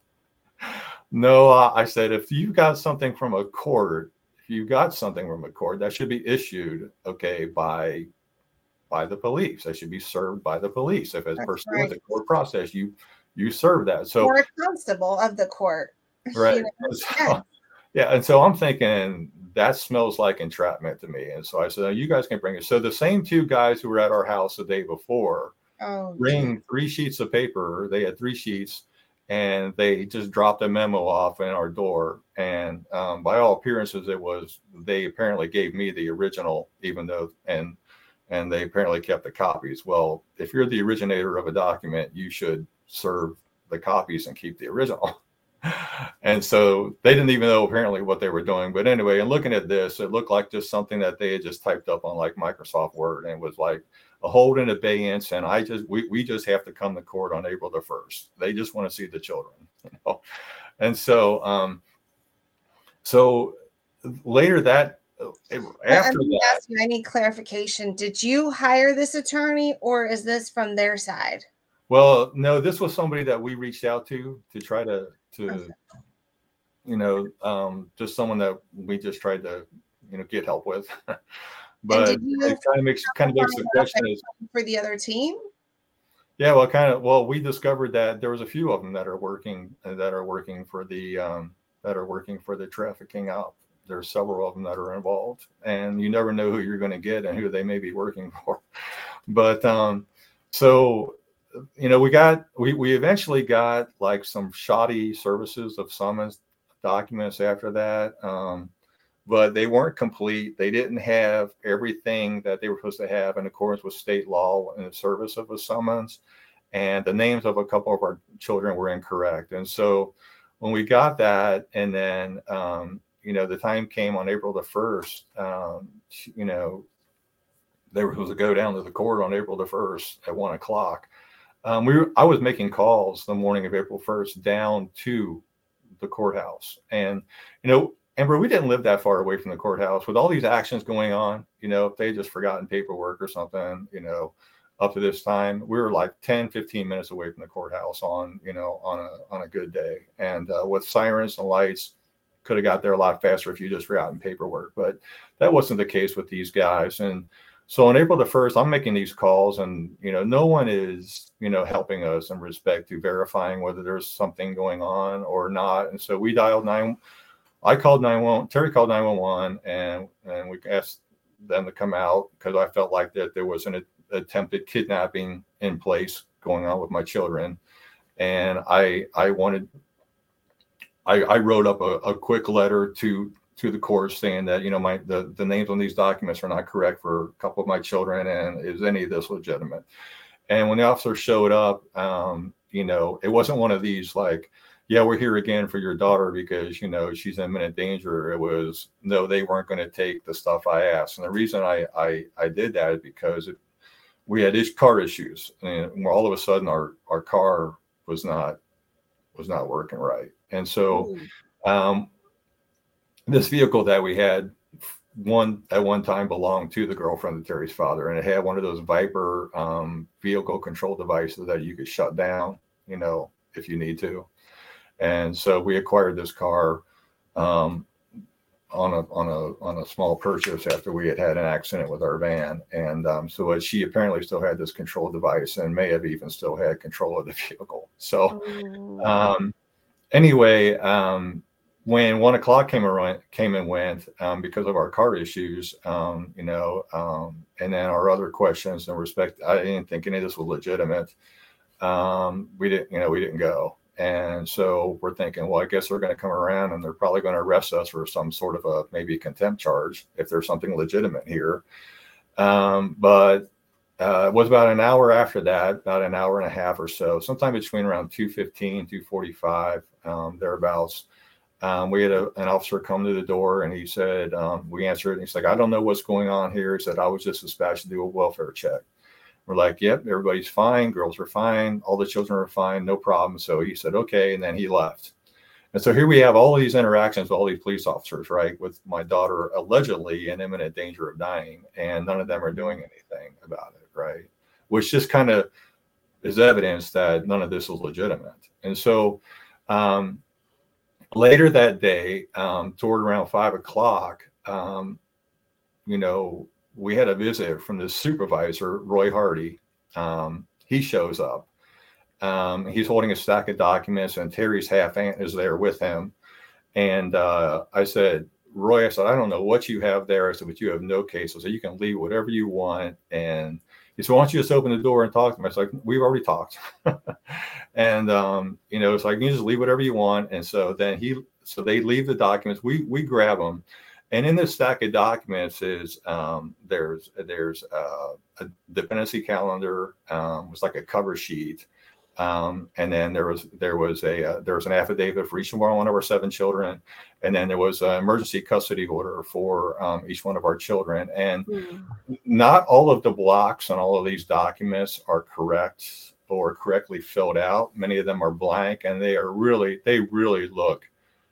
no, uh, I said, if you got something from a court, if you got something from a court, that should be issued, okay, by by the police. That should be served by the police. If it's pursuant right. to court process, you you serve that. So or a constable of the court. Right. You know? So, yeah. And so I'm thinking that smells like entrapment to me. And so I said, oh, you guys can bring it. So the same two guys who were at our house the day before oh, bring three sheets of paper. They had three sheets and they just dropped a memo off in our door. And um, by all appearances, it was, they apparently gave me the original, even though, and, and they apparently kept the copies. Well, if you're the originator of a document, you should serve the copies and keep the original. And so they didn't even know apparently what they were doing. But anyway, and looking at this, it looked like just something that they had just typed up on like Microsoft Word, and it was like a hold in abeyance. And I just, we, we just have to come to court on April the first. They just want to see the children, you know? And so, um, so later that, after I'm that, asking, I need clarification. Did you hire this attorney or is this from their side? Well, no, this was somebody that we reached out to, to try to, to, okay. you know, um, just someone that we just tried to, you know, get help with. But it kind of makes, kind of makes the question is for the other team. Yeah, well, kind of, well, we discovered that there was a few of them that are working, uh, that are working for the, um, that are working for the trafficking op. There's several of them that are involved, and you never know who you're going to get and who they may be working for. But, um, so, you know, we got, we, we eventually got like some shoddy services of summons documents after that. Um, but they weren't complete. They didn't have everything that they were supposed to have in accordance with state law in the service of a summons. And the names of a couple of our children were incorrect. And so when we got that, and then, um, you know, the time came on April the first, um, you know, they were supposed to go down to the court on April the first at one o'clock. Um, we were, I was making calls the morning of April first down to the courthouse. And, you know, Amber, we didn't live that far away from the courthouse with all these actions going on. You know, if they had just forgotten paperwork or something, you know, up to this time, we were like ten, fifteen minutes away from the courthouse on, you know, on a, on a good day. And uh, with sirens and lights, could have got there a lot faster if you just forgotten paperwork. But that wasn't the case with these guys. And so on April the first, I'm making these calls, and, you know, no one is, you know, helping us in respect to verifying whether there's something going on or not. And so we dialed nine. I called nine one one. Terry called nine one one, and and we asked them to come out because I felt like that there was an a, attempted kidnapping in place going on with my children, and I I wanted. I, I wrote up a, a quick letter to to the court saying that, you know, my the, the names on these documents are not correct for a couple of my children, and is any of this legitimate? And when the officer showed up, um, you know, it wasn't one of these like, yeah, we're here again for your daughter because, you know, she's in imminent danger. It was, no, they weren't going to take the stuff I asked. And the reason I I, I did that is because it, we had is, car issues, and all of a sudden our our car was not was not working right. And so um, this vehicle that we had one at one time belonged to the girlfriend of Terry's father, and it had one of those Viper um, vehicle control devices that you could shut down, you know, if you need to. And so we acquired this car um, on a on a on a small purchase after we had had an accident with our van, and um, so uh, she apparently still had this control device and may have even still had control of the vehicle. So um, anyway, um, when one o'clock came around, came and went um, because of our car issues, um, you know, um, and then our other questions in respect, I didn't think any of this was legitimate. Um, we didn't, you know, we didn't go. And so we're thinking, well, I guess they're going to come around and they're probably going to arrest us for some sort of a maybe contempt charge if there's something legitimate here. Um, but uh, it was about an hour after that, about an hour and a half or so, sometime between around two fifteen, two forty-five, um, thereabouts. Um, we had a, an officer come to the door and he said, um, we answered and he's like, I don't know what's going on here. He said, I was just dispatched to do a welfare check. We're like, yep, everybody's fine. Girls are fine. All the children are fine. No problem. So he said, okay. And then he left. And so here we have all these interactions with all these police officers, right? With my daughter allegedly in imminent danger of dying. And none of them are doing anything about it, right? Which just kind of is evidence that none of this is legitimate. And so um, later that day, um, toward around five o'clock, um, you know, we had a visit from the supervisor, Roy Hardy. Um, he shows up. Um, he's holding a stack of documents and Terry's half aunt is there with him. And uh, I said, Roy, I said, I don't know what you have there. I said, but you have no case. I said, you can leave whatever you want. And he said, why don't you just open the door and talk to him? I was like, we've already talked. and, um, you know, it's like, you just leave whatever you want. And so then he, so they leave the documents. We, we grab them. And in this stack of documents is um, there's there's uh, a dependency calendar, um, was like a cover sheet, um, and then there was there was a uh, there was an affidavit for each one of our seven children, and then there was an emergency custody order for um, each one of our children. And mm. not all of the blocks on all of these documents are correct or correctly filled out. Many of them are blank, and they are really they really look.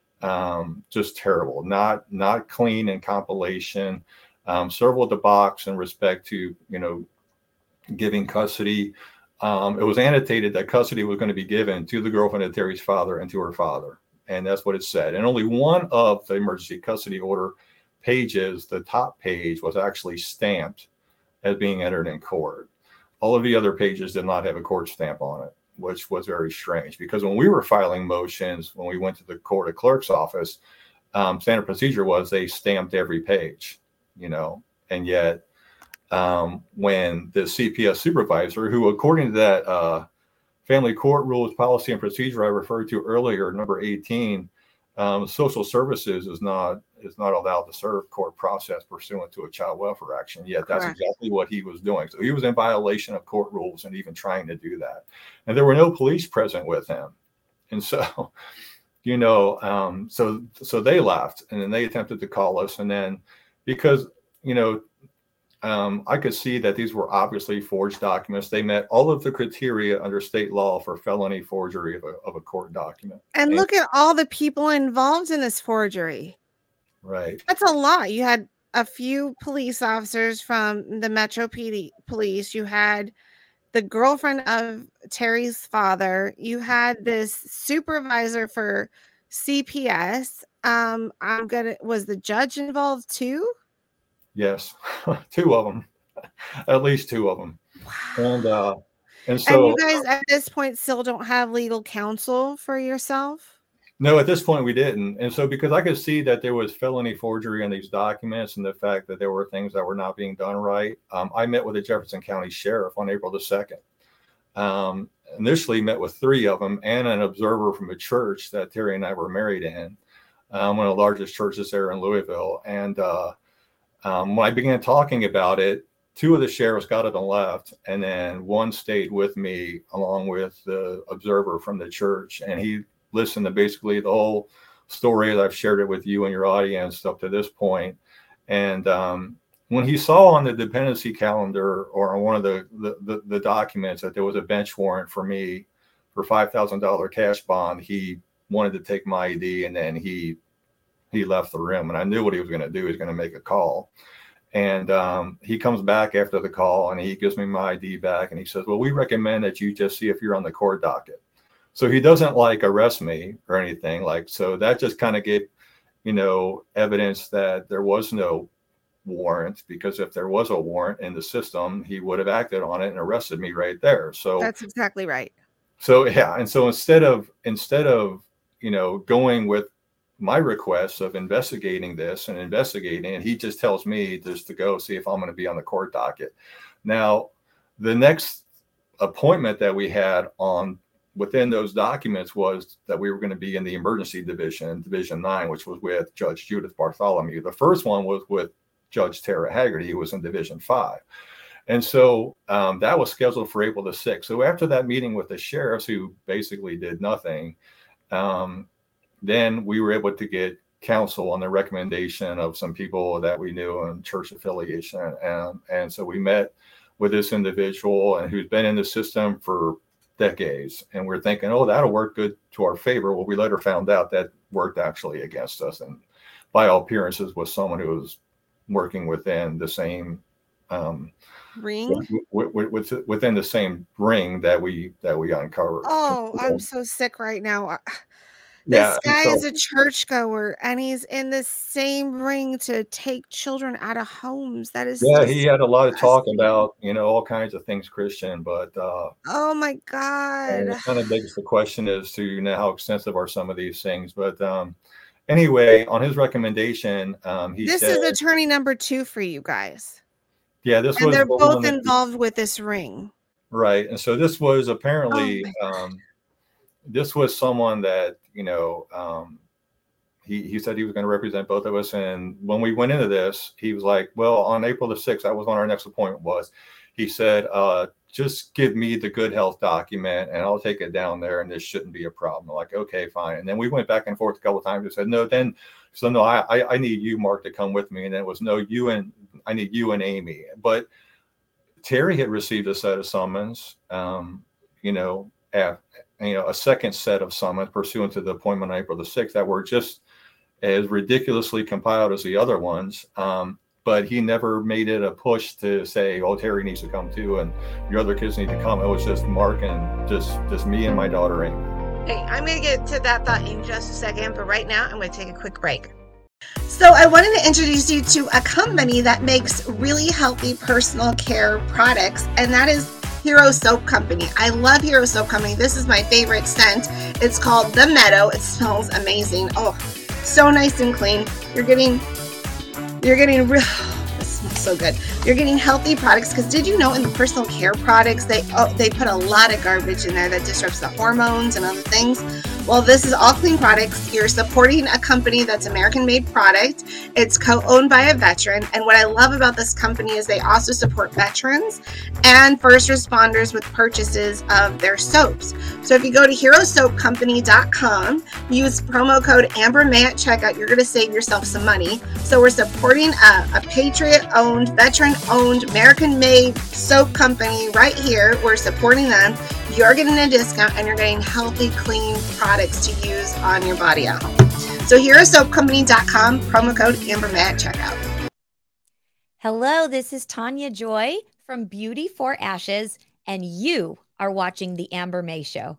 Um, just terrible, not not clean in compilation. Um, several of the box in respect to, you know, giving custody. Um, it was annotated that custody was going to be given to the girlfriend of Terry's father and to her father. And that's what it said. And only one of the emergency custody order pages, the top page, was actually stamped as being entered in court. All of the other pages did not have a court stamp on it, which was very strange because when we were filing motions, when we went to the court of clerk's office, um, standard procedure was they stamped every page, you know, and yet um, when the C P S supervisor, who according to that uh, family court rules, policy and procedure I referred to earlier, number eighteen, um, social services is not is not allowed to serve court process pursuant to a child welfare action. Yet that's Correct. Exactly what he was doing. So he was in violation of court rules and even trying to do that. And there were no police present with him. And so, you know, um, so so they left and then they attempted to call us. And then because, you know, um, I could see that these were obviously forged documents. They met all of the criteria under state law for felony forgery of a, of a court document. And, and look at all the people involved in this forgery. Right. That's a lot. You had a few police officers from the Metro P D police. You had the girlfriend of Terry's father. You had this supervisor for C P S. Um, I'm gonna. Was the judge involved too? Yes, two of them, at least two of them. Wow. And uh, and so and you guys at this point still don't have legal counsel for yourself? No, at this point we didn't. And so because I could see that there was felony forgery in these documents and the fact that there were things that were not being done right, um, I met with the Jefferson County Sheriff on April the second. Um, initially met with three of them and an observer from a church that Terry and I were married in, um, one of the largest churches there in Louisville. And uh, um, when I began talking about it, two of the sheriffs got up and left, and then one stayed with me along with the observer from the church. And he listened to basically the whole story as I've shared it with you and your audience up to this point. And um, when he saw on the dependency calendar or on one of the, the, the, the documents that there was a bench warrant for me for five thousand dollars cash bond, he wanted to take my I D and then he he left the room. And I knew what he was going to do. He was going to make a call. And um, he comes back after the call and he gives me my I D back. And he says, well, we recommend that you just see if you're on the court docket. So he doesn't like arrest me or anything like, so that just kind of gave, you know, evidence that there was no warrant, because if there was a warrant in the system, he would have acted on it and arrested me right there. So that's exactly right. So yeah, and so instead of instead of you know going with my request of investigating this and investigating, and he just tells me just to go see if I'm going to be on the court docket. Now, the next appointment that we had on within those documents was that we were going to be in the emergency division, Division Nine, which was with Judge Judith Bartholomew. The first one was with Judge Tara Haggerty, who was in Division Five. And so um, that was scheduled for April the sixth. So after that meeting with the sheriffs, who basically did nothing, um, then we were able to get counsel on the recommendation of some people that we knew in church affiliation. And, and so we met with this individual and who's been in the system for decades. And we're thinking, oh, that'll work good to our favor. Well, we later found out that worked actually against us. And by all appearances was someone who was working within the same um, ring with, with, with, within the same ring that we that we uncovered. Oh, so, I'm so sick right now. This yeah, guy so, is a churchgoer, and he's in the same ring to take children out of homes. That is yeah. just He had a lot of talk disgusting. about you know all kinds of things Christian, but uh, Oh my and God. it kind of begs the question as to you know how extensive are some of these things. But um, anyway, on his recommendation, um, he This said, is attorney number two for you guys. yeah, this And was they're the both one that- involved with this ring. right, and so this was apparently. Oh um, this was someone that, you know, um, he, he said he was going to represent both of us. And when we went into this, he was like, well, on April the sixth, that was when our next appointment was. He said, uh, just give me the good health document and I'll take it down there and this shouldn't be a problem. I'm like, okay, fine. And then we went back and forth a couple of times and said, no, then, so no, I, I, I need you, Mark, to come with me. And then it was, no, you and I need you and Amy. But Terry had received a set of summons, um, you know, at, you know, a second set of summons pursuant to the appointment on April the sixth that were just as ridiculously compiled as the other ones. Um, but he never made it a push to say, oh, Terry needs to come too, and your other kids need to come. It was just Mark and just, just me and my daughter, Amy. Hey, I'm going to get to that thought in just a second, but right now I'm going to take a quick break. So I wanted to introduce you to a company that makes really healthy personal care products, and that is Hero Soap Company. I love Hero Soap Company. This is my favorite scent. It's called The Meadow. It smells amazing. Oh, so nice and clean. You're getting, you're getting real. This smells so good. You're getting healthy products because did you know in the personal care products they oh, they put a lot of garbage in there that disrupts the hormones and other things. Well, this is all clean products. You're supporting a company that's American-made product. It's co-owned by a veteran. And what I love about this company is they also support veterans and first responders with purchases of their soaps. So if you go to hero soap company dot com, use promo code AmberMay at checkout, you're going to save yourself some money. So we're supporting a, a Patriot-owned, veteran-owned, American-made soap company right here. We're supporting them. You're getting a discount and you're getting healthy, clean products to use on your body at home. So hero soap company dot com, promo code AmberMay at checkout. Hello, this is Tanya Joy from Beauty for Ashes, and you are watching The Amber May Show.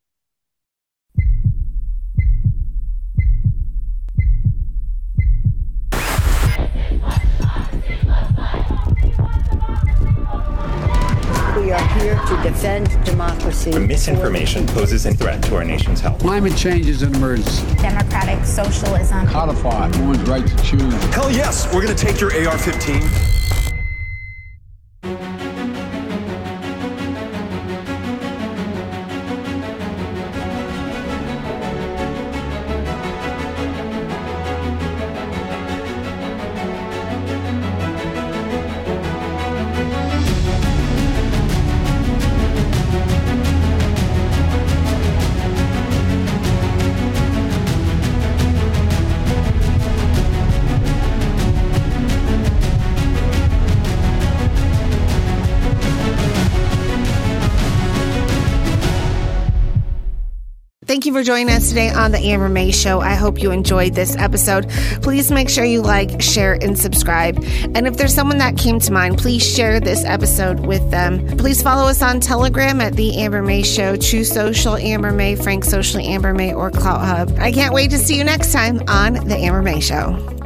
We are here to defend democracy. The misinformation poses a threat to our nation's health. Climate change is an emergency. Democratic socialism. Codify one's right to choose. Hell yes, we're going to take your A R fifteen. Thank you for joining us today on the Amber May Show. I hope you enjoyed this episode. Please make sure you like, share, and subscribe. And if there's someone that came to mind, please share this episode with them. Please follow us on Telegram at The Amber May Show, True Social Amber May, Frank Socially Amber May, or Clout Hub. I can't wait to see you next time on the Amber May Show.